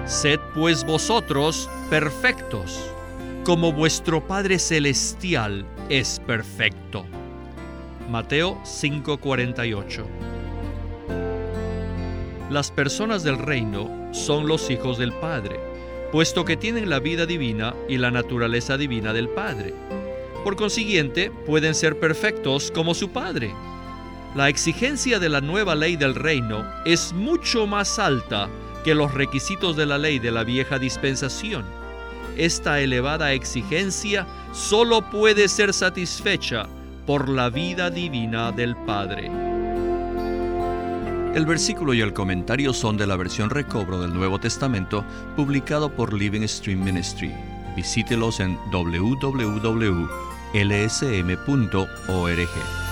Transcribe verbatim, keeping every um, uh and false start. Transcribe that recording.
Sed pues vosotros perfectos, como vuestro Padre Celestial es perfecto. Mateo cinco cuarenta y ocho. Las personas del reino son los hijos del Padre, puesto que tienen la vida divina y la naturaleza divina del Padre. Por consiguiente, pueden ser perfectos como su Padre. La exigencia de la nueva ley del reino es mucho más alta que los requisitos de la ley de la vieja dispensación. Esta elevada exigencia solo puede ser satisfecha por la vida divina del Padre. El versículo y el comentario son de la versión recobro del Nuevo Testamento, publicado por Living Stream Ministry. Visítelos en doble u doble u doble u punto l s m punto org.